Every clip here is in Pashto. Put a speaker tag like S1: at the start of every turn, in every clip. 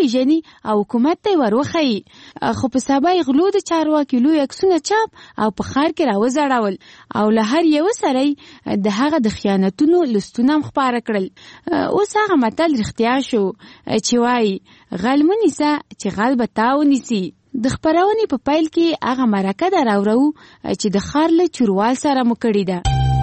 S1: وپیژني او حکومت ته وروخی. خو په سبا یې غلو د چارواکي لوی عکسونه چاپ او په ښار کې راوځړول او له هر یو سره د هغه د خیانتونو لستونه هم خپاره کړل. اوس هغه متل رښتیا شو چې وایي غل مه نیسه چې غل به تا ونیسي. د خپرونې په پیل کې هغه مرکه ده راوړو چې د ښار له چوروال سره مو کړې ده.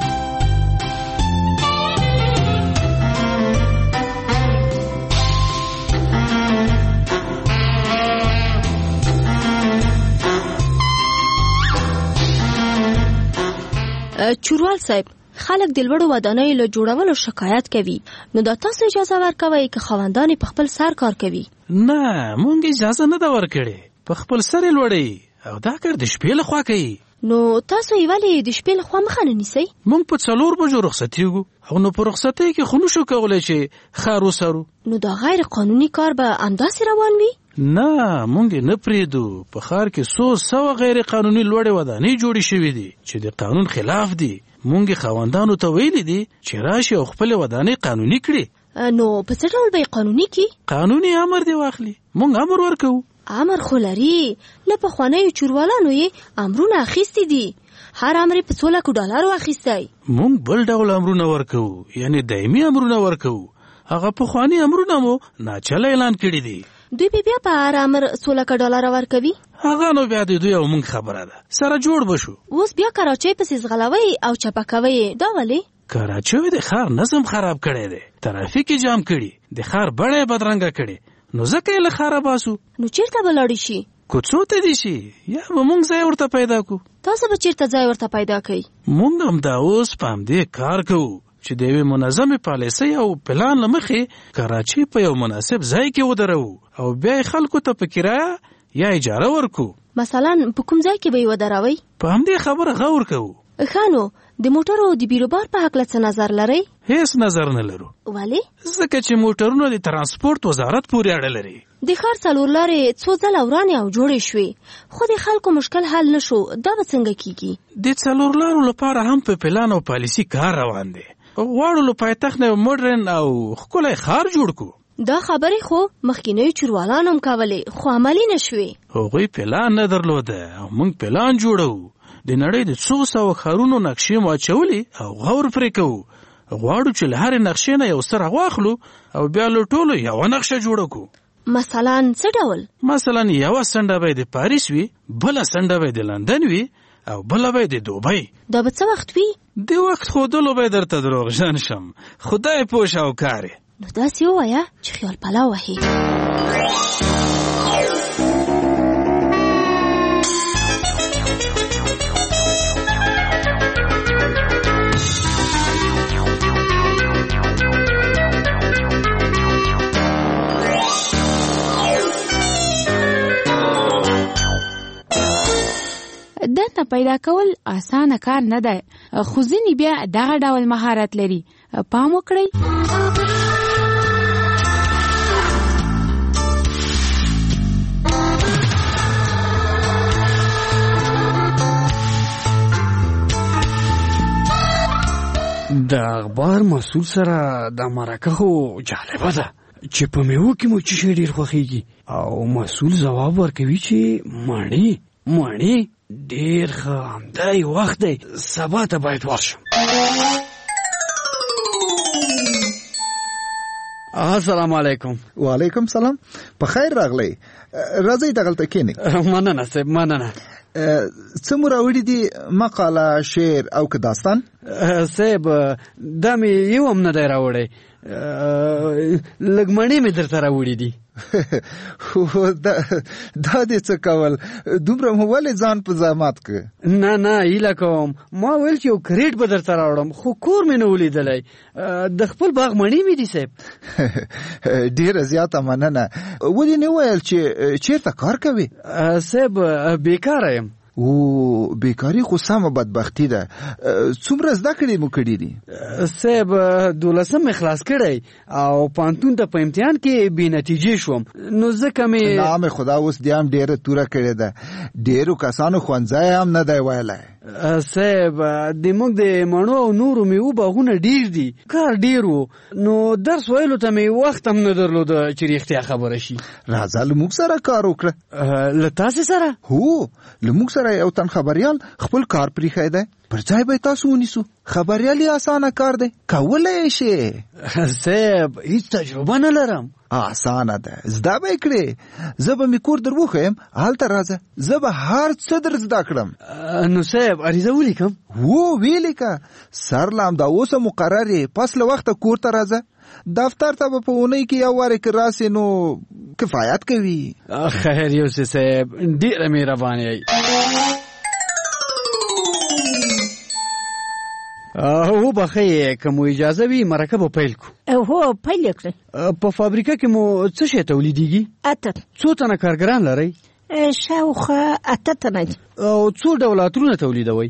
S2: چوروال صاحب، خلک د لوړو ودانیو له جوړولو شکایت کوي، نو دا تاسو اجازه ورکوئ که خاوندان په خپل سر کار کوي؟
S3: نه، مونږ اجازه نه ده ورکړې. په خپل سر یې لوړوي او دا کار د شپې لخوا کوي.
S2: نو تاسو یې ولې د شپې لخوا مخه نه نیسئ؟
S3: مونږ په 4 بجو رخصتېږو او نو په رخصتۍ کې خو نشو کولی چې ښار وسرو.
S2: نو دا غیر قانوني کار به همداسې روان وي؟
S3: نه، مونږ نه پرېږدو. په ښار کې 100 غیر قانوني لوړې ودانۍ جوړې شوي دي چې د قانون خلاف دي. مونږ خاوندانو ته ویلي دي چې راشي او خپل ودانۍ قانوني کړي.
S2: نو په څه ډول به یې قانوني کړي؟
S3: قانوني امر دی واخلي. مونږ امر ورکوو.
S2: امر خو لري. له پخوانیو چوروالانو یې امرونه اخیستي دي. هر امر په 100 لک ډالر اخیستی.
S3: مونږ بل ډول امرونه ورکوو، یعنی دایمي امرونه ورکوو. هغه پخواني امرونه مو ناچله اعلان کړي دي.
S2: دوی بیا په هر امر 100 لک ډالر ورکوي؟
S3: هغه نو بیا د دوی او مونږ خبره ده، سره جوړ بشو.
S2: اوس بیا کراچۍ پسې ځغلوي او چپه کوي، دا ولې؟
S3: کراچۍ د ښار نظم خراب کړی دی، ترافیک جام کړي، د ښار بڼه بدرنګه کړي. نو ځکه یې له ښاره باسو.
S2: نو چیرته به لاړې شي؟
S3: کوڅو ته دي شي، یا به مونږ ځای ورته پیدا کو.
S2: تاسو به چیرته ځای ورته پیدا کوئ؟
S3: مونږ همدا اوس په همدې کار کوو چې د یوې منظمې پالیسۍ او پلان له مخې کراچۍ په یو مناسب ځای کې ودروو او بیا یې خلکو ته په کرایه یا اجاره ورکو.
S2: مثلا په کوم ځای کې به یې ودروئ؟
S3: په همدې خبره غور کوو.
S2: ښه، نو د موټرو د بیروبار په هکله څه نظر لرئ؟
S3: هیڅ نظر نه لرو.
S2: ولې؟
S3: ځکه چې موټرونه د ترانسپورت وزارت پورې اړه لري.
S2: د ښار 4 لارې څو ځله ورانې او جوړې شوې، خو د خلکو مشکل حل نشو. دا به څنګه کیږي؟
S3: د 4 لارو لپاره هم په پلان او پالیسي کار روان دی. غواړو له پایتخت نه مډرن او ښکلی ښار جوړ کو.
S2: دا خبرې خو مخکینیو چوروالانو هم کولې، خو عملي نشوې.
S3: هغوی پلان نه درلوده او موږ پلان جوړو. د نړۍ د 100 ښارونو نقشې مو اچولې او غور پرې کوو. غواړو چې له هرې نقشې نه یو څه راواخلو او بیا له ټولو یوه نقشه جوړه کړو.
S2: مثلا څه ډول؟
S3: مثلا یوه څنډه به د پاریس وي، بله څنډه به د لندن وي او بله به د دوبۍ.
S2: دا به څه وخت وي؟
S3: د وخت ښودلو به درته دروغجن شم، خدای پوه شاوکار یې.
S2: نو داسې ووایه چې خیال پلاو وهي.
S1: دنده پیدا کول اسانه کار نه دی، خو ځینې بیا دغه ډول مهارت لري. پام وکړئ.
S4: د اخبار مسؤل سره د مرکه خو جالبه ده چې په میوه کې مو چې ډېر خوښیږي او مسؤل ځواب ورکوي چې مڼې ډېر ښه، همدا یې وخت دی، سبا ته باید ورشم. السلام علیکم.
S5: وعلیکم سلام. په خیر راغلی. راځئ دغلته کښېنئ.
S4: مننه صاحب، مننه.
S5: څه مو راوړي دي؟ مقاله، شعر او که داستان؟
S4: صاحب دا مې یو هم نه دی راوړی، لږ مڼې مې درته راوړي دي.
S5: دا دې څه کول؟ دومره مو ولې ځان په زحمت که؟
S4: نه هیله کوم. ما ویل چې یو کریټ به درته راوړم، خو کور مې نه ولیدلی. د خپل باغ مڼې مې دي صاحب.
S5: ډېره زیاته مننه. ولې نه ویل چې چېرته کار کوې؟
S4: صاحب بیکاره یم.
S5: او بیکاری خو سمه بدبختی ده. څومره زده کړې مو کړي دي؟
S4: صاحب 12 خلاص کړی او پانتون ته په امتحان کې بې نتیجې شوم، نو ځکه مې
S5: نام خدا اوس دې هم ډېره توره کړې ده. ډېرو کسانو ښوونځی هم نه دی ویلی.
S4: صاحب د موږ د مڼو او نورو میوو باغونه ډیر دي، کار ډیر وو، نو درس ویلو ته مې وخت هم نه درلود چې رښتیا خبره شي.
S5: راځه له موږ سره کار وکړه.
S4: له تاسې سره؟
S5: هو له موږ سره یو تن خبریال خپل کار پریښی دی، پر ځای به تاسو ونیسو. خبریالي اسانه کار دی، کولی شي.
S4: صاحب هیڅ تجربه نه لرم.
S5: اسانه ده، زده به یې کړې. زه به مې کور در وښیم، هلته راځه، زه به هر څه در زده کړم.
S4: نو صاحب عریضه ولیکم؟
S5: وو ولیکه، سر له همدا اوسه مقرر یې، پس له وخته کور ته راځه. دفتر ته به په اونۍ کې یو وارې که راسې نو کفایت کوي.
S4: خیر یوسف صاحب، ډېره مهرباني یې. هو بخیر که مو اجازه وي مرکه به پیل کو.
S6: هو پیل کړئ.
S4: په فابریکه کې مو څه شی تولیدیږي؟
S6: 8.
S4: څو تنه کارګران لرئ؟
S6: شاوخوا 8 تنه دي.
S4: او څو ډوله عطرونه تولیدوئ؟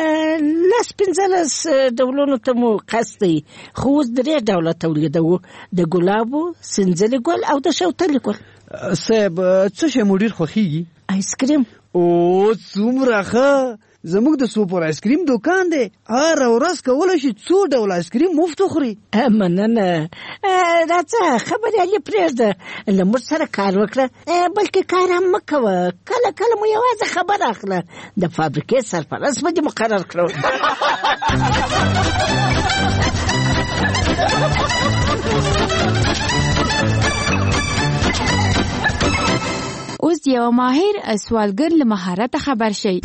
S6: 15 ډولونو ته مو قصد دی، خو اوس 3 ډوله تولیدوو، د ګلابو، سنځلي ګل او د شوتلې ګل.
S4: صاحب څه شی مو ډېر خوښیږي؟
S6: آیسکریم.
S4: او څومره ښه، زموږ د سوپر آیسکریم دوکان دی، هر ورځ کولی شي 2 ډوله آیسکریم مفت وخوري.
S6: مننه. راځه خبریالي پرېږده، له موږ سره کار وکړه، بلکې کار هم مه کوه، کله کله مو یوازې خبر اخله، د فابریکې سرپرست به دې مقرر کړو.
S1: اوس یو ماهر سوالګر له مهارت خبر شي.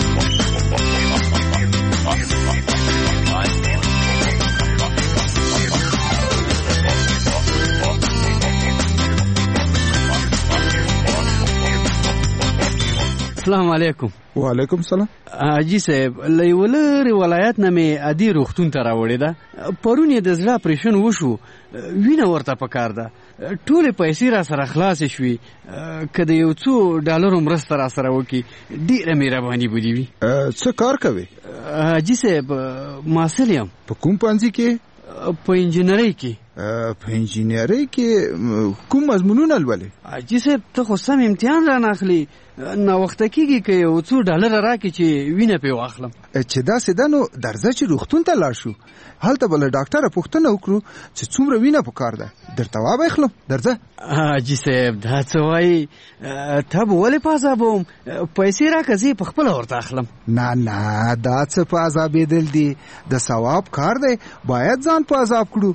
S4: السلام علیکم.
S5: وعلیکم السلام.
S4: حاجي صاحب، له یو لرې ولایت نه مې عادي روغتون ته راوړې ده. پرون یې د زړه اپریشن وشو، وینه ورته پکار ده. ټولې پیسې را سره خلاصې شوې، که د یو څو ډالرو مرسته را سره وکړي ډېره مهرباني به دې وي.
S5: څه کار کوې؟
S4: حاجي صاحب محصل یم.
S5: په کوم پوهنځي کې؟
S4: په انجینرۍ کې.
S5: په انجینرۍ کې کوم مضمونونه لولې؟
S4: حاجي صاحب ته خو سم امتحان را نه اخلي، ناوخته کېږي که یو څو ډالره راکړي چې وینه پرې واخلم.
S5: چې داسې ده نو درځه چې روغتون ته لاړ شو، هلته به له ډاکټره پوښتنه وکړو چې څومره وینه پکار ده، درته وابه اخلم. درځه.
S4: حاجي صاحب دا څه وایي؟ ته به ولې په عذابوم؟ پیسې راکړه، زه یې په خپله ورته اخلم.
S5: نه دا څه په عذابېدل دي، د ثواب کار دی، باید ځان په عذاب کړو.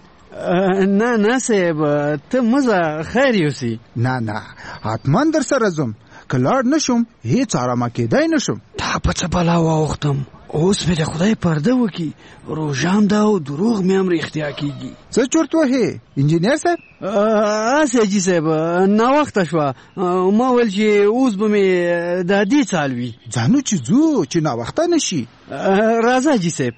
S4: نه صاحب ته مزه خیر یوسي.
S5: نه حتما در سره ځم، که لاړ نشم هیڅ آرامه کېدای نشم.
S4: تا په څه بلا واوښتم، اوس مې د خدای پرده وکړي، روژان ده او دروغ مې هم رښتیا کېږي.
S5: څه چورت وهې انجینر صاحب؟
S4: هسې حاجي صاحب ناوخته شوه، ما ویل چې اوس به مې د دې څال وي.
S5: ځانو چې ځو چې ناوخته نشي.
S4: راځه حاجي صاحب،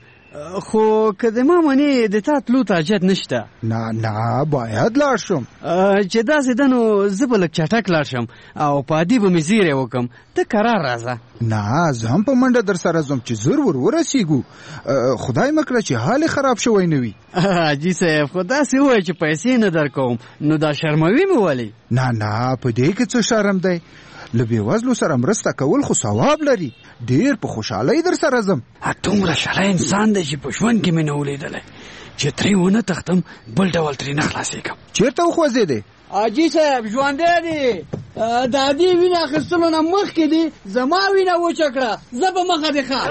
S4: خو که د ما منې د تا تلو ته حاجت نشته.
S5: نه باید لاړ شم.
S4: چې داسې ده نو زه به لږ چټک لاړ شم او په عادي به مې زیری وکړم، ته کرار راځه.
S5: نه زه هم په منډه در سره ځم چې زر ورسیږو، خدای مکړه چې حال خراب شوی نه وي.
S4: حاجي صاحب خو داسې ووایه چې پیسې نه در کوم، نو دا شرموي مې ولې؟
S5: نه په دې کې څه شرم دی، له بېوزلو سره مرسته کول خو ثواب لري، ډېر په خوشحالۍ در سره ځم.
S4: دومره شلی انسان دی چې په ژوند کې مې نه ولیدلی، چې ترې ونه تښتم بل ډول ترې نه خلاصېږم.
S5: چېرته وخوځېدې؟
S4: حاجي صاحب ژوندی دی، د عادي وینه اخیستلو نه مخکې دی زما وینه وچه کړه، زه به مخه دې ښه.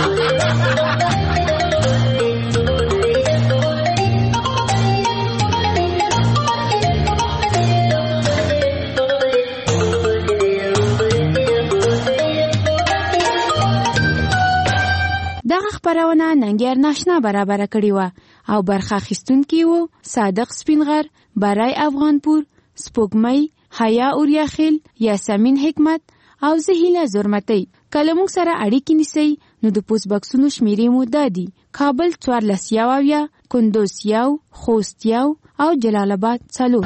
S1: دغه خبرونه ننګیار ناشنا برابر کړی و او برخه اخیستونکي وو صادق سپینغر، برای افغانپور، سپوږمۍ، حیا اوریاخیل، یاسمین حکمت او زهیله زرمتی. کله موږ سره اړیکې نیسئ نو د پوسټ باکسونو شمیرې مو دا دي: کابل 14 کندوز 1 خوست 1 او جلال آباد 4.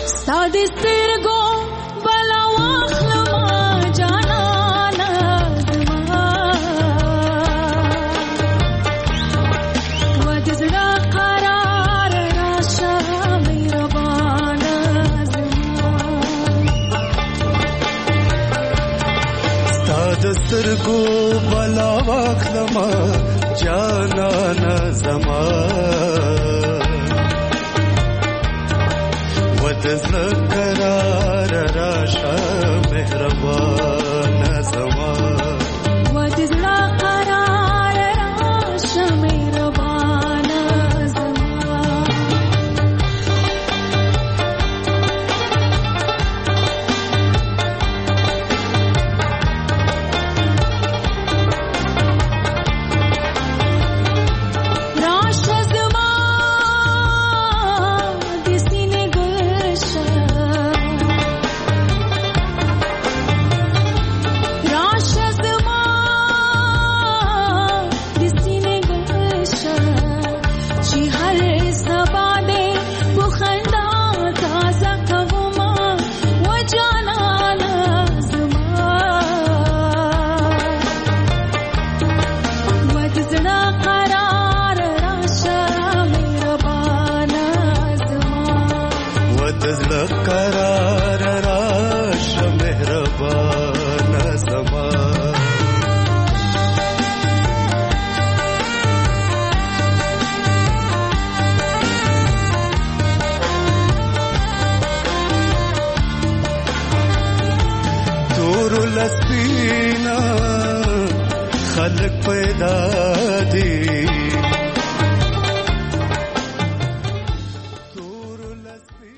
S1: ساده سترګو بلا واخلما جانانا زما ود زړه قرار راشه مهربانا زما
S7: ساده سترګو بلا واخلما جانانا زما ودزړه قرار راشه مهربان زما
S1: ودزړه قرار راشه مهربان زما راشه زما
S7: قرار راشه مهربان زما تور لسپینا خلق پیدا دی